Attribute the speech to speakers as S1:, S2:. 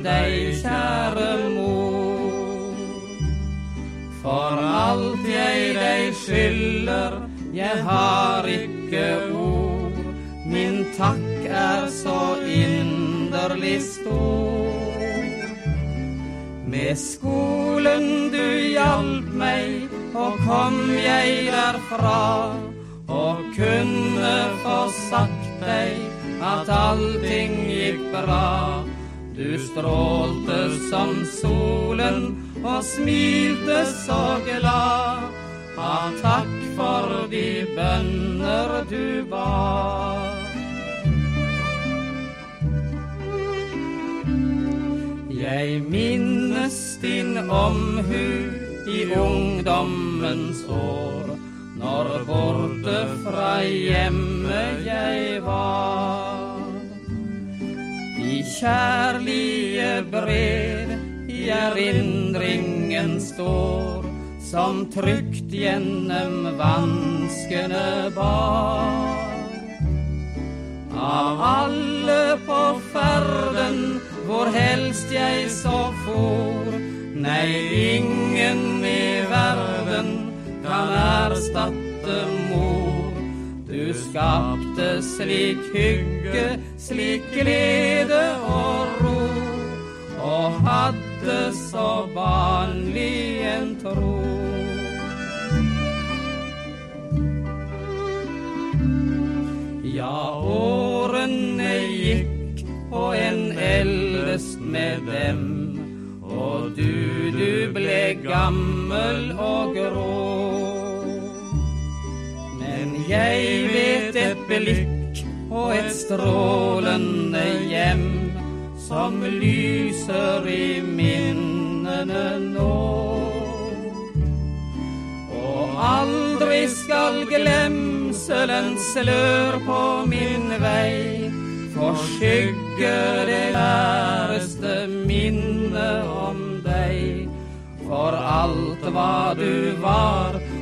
S1: deg, kjære mor. For alt jeg deg skylder, jeg har ikke ord. Min takk så inderlig stor. Med skolen du hjalp meg, og kom jeg derfra, og kunne få sagt deg at allting gikk bra. Du strålte som solen og smilte så glad. Takk for de bønner du ba. Jeg minnes din omhu i ungdommens år, når borte fra hjemmet jeg var. I kjærlige brev i erindringen står, som trykt gjennom vanskene bar. Av alle på ferden, hvor helst jeg så for, nei, ingen i verden kan erstatte mor. Du skapte slik hygge, slik glede og ro, og hadde så vanlig en tro. Ja, årene gikk, og en eldest med dem, og du ble gammel og grå. Men jeg vet et blikk og et strålende hjem, som lyser i minnene nå. Og aldri skal glemselens slør på min vei forskygge det kjæreste minne om deg. For alt hva du var,